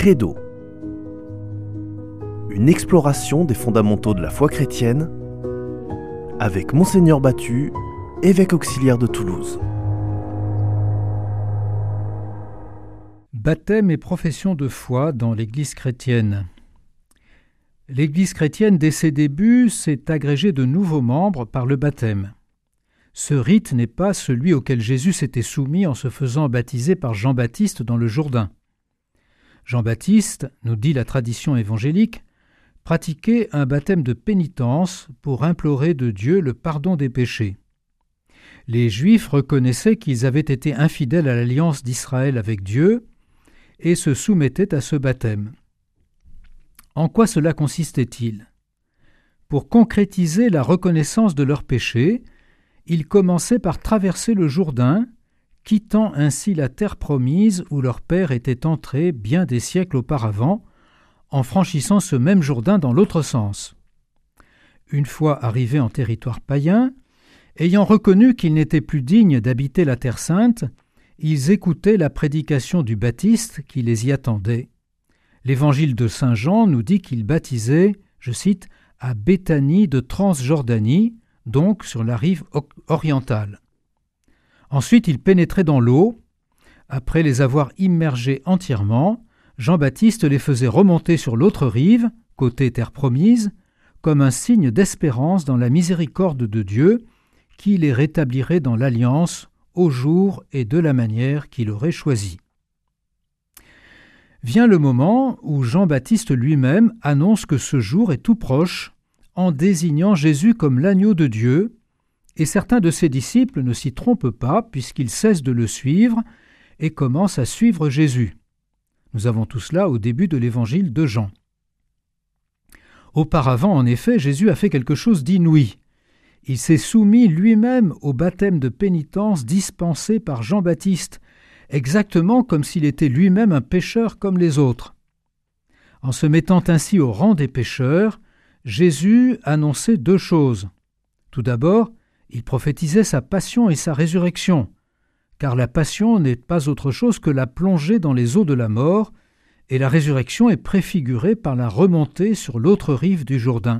Credo. Une exploration des fondamentaux de la foi chrétienne avec Monseigneur Battu, évêque auxiliaire de Toulouse. Baptême et profession de foi dans l'Église chrétienne. L'Église chrétienne, dès ses débuts, s'est agrégée de nouveaux membres par le baptême. Ce rite n'est pas celui auquel Jésus s'était soumis en se faisant baptiser par Jean-Baptiste dans le Jourdain. Jean-Baptiste, nous dit la tradition évangélique, pratiquait un baptême de pénitence pour implorer de Dieu le pardon des péchés. Les Juifs reconnaissaient qu'ils avaient été infidèles à l'alliance d'Israël avec Dieu et se soumettaient à ce baptême. En quoi cela consistait-il ? Pour concrétiser la reconnaissance de leurs péchés, ils commençaient par traverser le Jourdain, quittant ainsi la terre promise où leur père était entré bien des siècles auparavant, en franchissant ce même Jourdain dans l'autre sens. Une fois arrivés en territoire païen, ayant reconnu qu'ils n'étaient plus dignes d'habiter la Terre sainte, ils écoutaient la prédication du Baptiste qui les y attendait. L'Évangile de Saint Jean nous dit qu'il baptisait, je cite, « à Béthanie de Transjordanie », donc sur la rive orientale. Ensuite, il pénétrait dans l'eau. Après les avoir immergés entièrement, Jean-Baptiste les faisait remonter sur l'autre rive, côté terre promise, comme un signe d'espérance dans la miséricorde de Dieu, qui les rétablirait dans l'alliance au jour et de la manière qu'il aurait choisie. Vient le moment où Jean-Baptiste lui-même annonce que ce jour est tout proche, en désignant Jésus comme l'agneau de Dieu, et certains de ses disciples ne s'y trompent pas puisqu'ils cessent de le suivre et commencent à suivre Jésus. Nous avons tout cela au début de l'évangile de Jean. Auparavant, en effet, Jésus a fait quelque chose d'inouï. Il s'est soumis lui-même au baptême de pénitence dispensé par Jean-Baptiste, exactement comme s'il était lui-même un pécheur comme les autres. En se mettant ainsi au rang des pécheurs, Jésus annonçait deux choses. Tout d'abord, il prophétisait sa passion et sa résurrection, car la passion n'est pas autre chose que la plongée dans les eaux de la mort, et la résurrection est préfigurée par la remontée sur l'autre rive du Jourdain.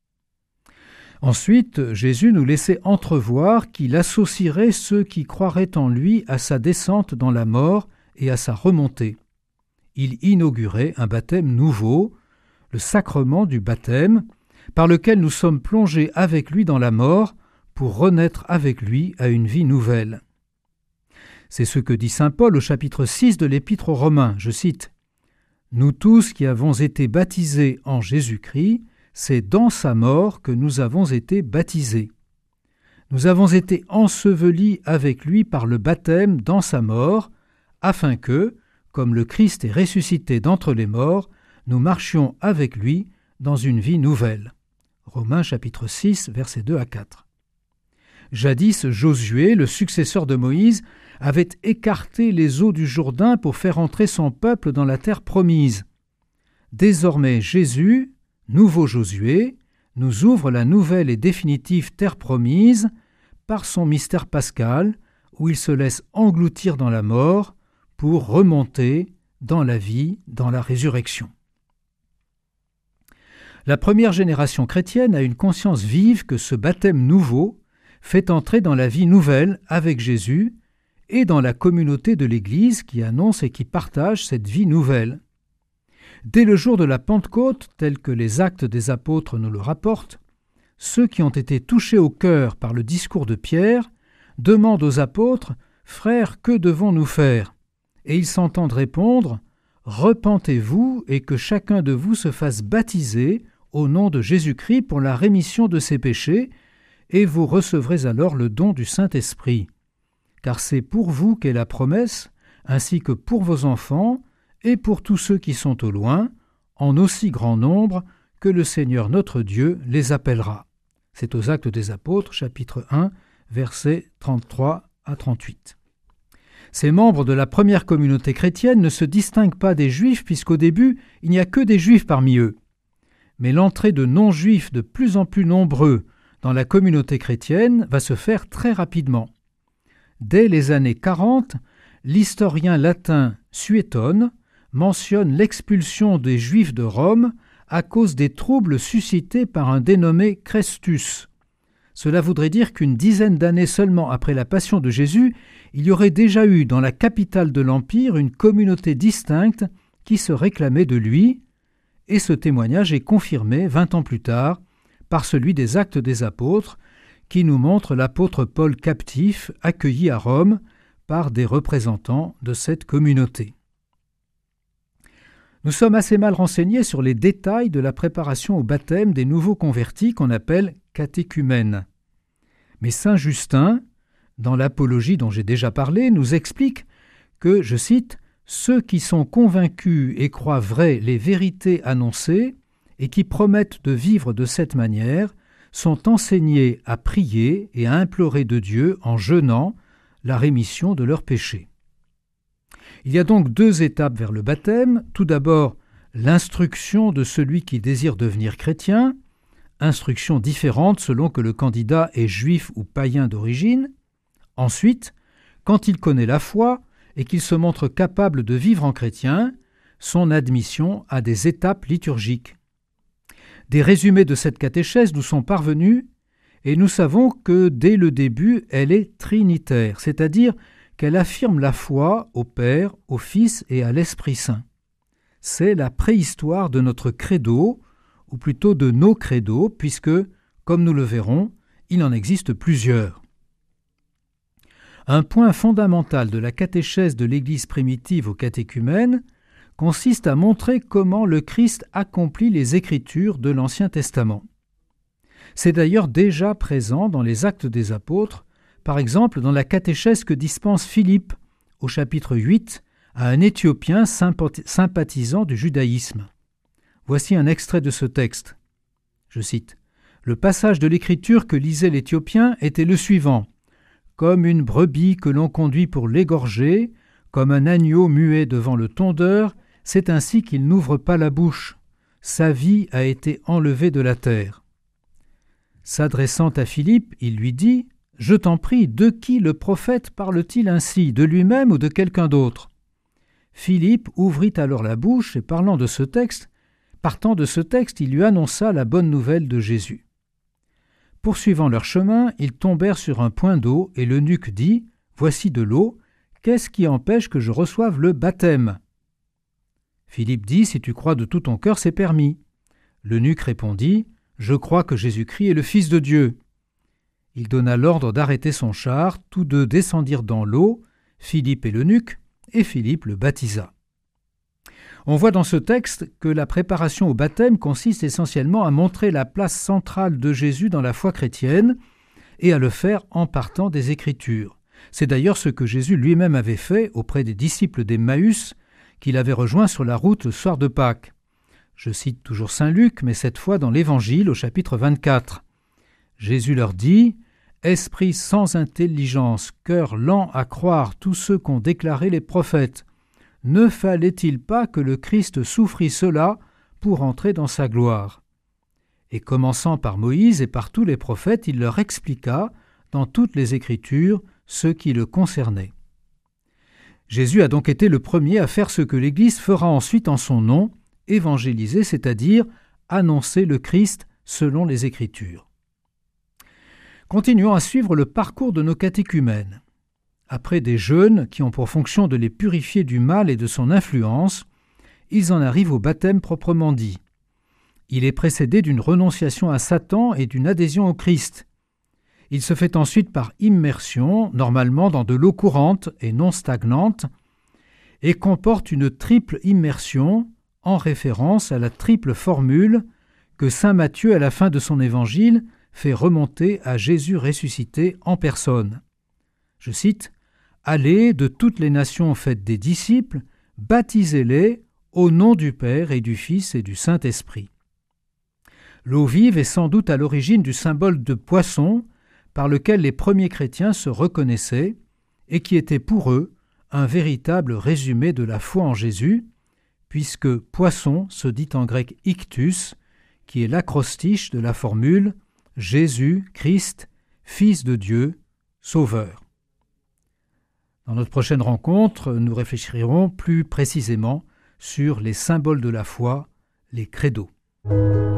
Ensuite, Jésus nous laissait entrevoir qu'il associerait ceux qui croiraient en lui à sa descente dans la mort et à sa remontée. Il inaugurait un baptême nouveau, le sacrement du baptême, par lequel nous sommes plongés avec lui dans la mort pour renaître avec lui à une vie nouvelle. C'est ce que dit saint Paul au chapitre 6 de l'Épître aux Romains, je cite « Nous tous qui avons été baptisés en Jésus-Christ, c'est dans sa mort que nous avons été baptisés. Nous avons été ensevelis avec lui par le baptême dans sa mort, afin que, comme le Christ est ressuscité d'entre les morts, nous marchions avec lui dans une vie nouvelle. » Romains chapitre 6, versets 2 à 4. Jadis, Josué, le successeur de Moïse, avait écarté les eaux du Jourdain pour faire entrer son peuple dans la terre promise. Désormais, Jésus, nouveau Josué, nous ouvre la nouvelle et définitive terre promise par son mystère pascal, où il se laisse engloutir dans la mort pour remonter dans la vie, dans la résurrection. La première génération chrétienne a une conscience vive que ce baptême nouveau fait entrer dans la vie nouvelle avec Jésus et dans la communauté de l'Église qui annonce et qui partage cette vie nouvelle. Dès le jour de la Pentecôte, tel que les Actes des Apôtres nous le rapportent, ceux qui ont été touchés au cœur par le discours de Pierre demandent aux apôtres « Frères, que devons-nous faire ?» Et ils s'entendent répondre « Repentez-vous et que chacun de vous se fasse baptiser au nom de Jésus-Christ pour la rémission de ses péchés, et vous recevrez alors le don du Saint-Esprit. Car c'est pour vous qu'est la promesse, ainsi que pour vos enfants, et pour tous ceux qui sont au loin, en aussi grand nombre que le Seigneur notre Dieu les appellera. » C'est aux Actes des Apôtres, chapitre 1, versets 33 à 38. Ces membres de la première communauté chrétienne ne se distinguent pas des Juifs puisqu'au début, il n'y a que des Juifs parmi eux. Mais l'entrée de non-Juifs de plus en plus nombreux dans la communauté chrétienne va se faire très rapidement. Dès les années 40, l'historien latin Suétone mentionne l'expulsion des Juifs de Rome à cause des troubles suscités par un dénommé Chrestus. Cela voudrait dire qu'une dizaine d'années seulement après la passion de Jésus, il y aurait déjà eu dans la capitale de l'Empire une communauté distincte qui se réclamait de lui, et ce témoignage est confirmé 20 ans plus tard par celui des Actes des Apôtres, qui nous montre l'apôtre Paul captif accueilli à Rome par des représentants de cette communauté. Nous sommes assez mal renseignés sur les détails de la préparation au baptême des nouveaux convertis qu'on appelle catéchumènes. Mais saint Justin, dans l'Apologie dont j'ai déjà parlé, nous explique que, je cite, « ceux qui sont convaincus et croient vraies les vérités annoncées et qui promettent de vivre de cette manière sont enseignés à prier et à implorer de Dieu en jeûnant la rémission de leurs péchés. » Il y a donc 2 étapes vers le baptême. Tout d'abord, l'instruction de celui qui désire devenir chrétien, instruction différente selon que le candidat est juif ou païen d'origine. Ensuite, quand il connaît la foi et qu'il se montre capable de vivre en chrétien, son admission à des étapes liturgiques. Des résumés de cette catéchèse nous sont parvenus et nous savons que dès le début, elle est trinitaire, c'est-à-dire qu'elle affirme la foi au Père, au Fils et à l'Esprit Saint. C'est la préhistoire de notre credo, ou plutôt de nos credos, puisque, comme nous le verrons, il en existe plusieurs. Un point fondamental de la catéchèse de l'Église primitive aux catéchumènes consiste à montrer comment le Christ accomplit les Écritures de l'Ancien Testament. C'est d'ailleurs déjà présent dans les Actes des Apôtres, par exemple dans la catéchèse que dispense Philippe au chapitre 8 à un Éthiopien sympathisant du judaïsme. Voici un extrait de ce texte. Je cite. « Le passage de l'Écriture que lisait l'Éthiopien était le suivant. « Comme une brebis que l'on conduit pour l'égorger, comme un agneau muet devant le tondeur, c'est ainsi qu'il n'ouvre pas la bouche. Sa vie a été enlevée de la terre. » S'adressant à Philippe, il lui dit « Je t'en prie, de qui le prophète parle-t-il ainsi, de lui-même ou de quelqu'un d'autre » Philippe ouvrit alors la bouche et partant de ce texte, il lui annonça la bonne nouvelle de Jésus. Poursuivant leur chemin, ils tombèrent sur un point d'eau et l'eunuque dit « Voici de l'eau, qu'est-ce qui empêche que je reçoive le baptême ?» Philippe dit « Si tu crois de tout ton cœur, c'est permis. » L'eunuque répondit « Je crois que Jésus-Christ est le Fils de Dieu. » Il donna l'ordre d'arrêter son char, tous deux descendirent dans l'eau, Philippe et l'eunuque, et Philippe le baptisa. On voit dans ce texte que la préparation au baptême consiste essentiellement à montrer la place centrale de Jésus dans la foi chrétienne et à le faire en partant des Écritures. C'est d'ailleurs ce que Jésus lui-même avait fait auprès des disciples d'Emmaüs qu'il avait rejoints sur la route le soir de Pâques. Je cite toujours saint Luc, mais cette fois dans l'Évangile au chapitre 24. Jésus leur dit « Esprit sans intelligence, cœur lent à croire tous ceux qu'ont déclaré les prophètes, ne fallait-il pas que le Christ souffrit cela pour entrer dans sa gloire ?» Et commençant par Moïse et par tous les prophètes, il leur expliqua dans toutes les Écritures ce qui le concernait. Jésus a donc été le premier à faire ce que l'Église fera ensuite en son nom, évangéliser, c'est-à-dire annoncer le Christ selon les Écritures. Continuons à suivre le parcours de nos catéchumènes. Après des jeûnes qui ont pour fonction de les purifier du mal et de son influence, ils en arrivent au baptême proprement dit. Il est précédé d'une renonciation à Satan et d'une adhésion au Christ. Il se fait ensuite par immersion, normalement dans de l'eau courante et non stagnante, et comporte une triple immersion en référence à la triple formule que saint Matthieu, à la fin de son évangile, fait remonter à Jésus ressuscité en personne. Je cite « Allez de toutes les nations faites des disciples, baptisez-les au nom du Père et du Fils et du Saint-Esprit. » L'eau vive est sans doute à l'origine du symbole de poisson par lequel les premiers chrétiens se reconnaissaient et qui était pour eux un véritable résumé de la foi en Jésus, puisque poisson se dit en grec ictus, qui est l'acrostiche de la formule Jésus, Christ, Fils de Dieu, Sauveur. Dans notre prochaine rencontre, nous réfléchirons plus précisément sur les symboles de la foi, les credos.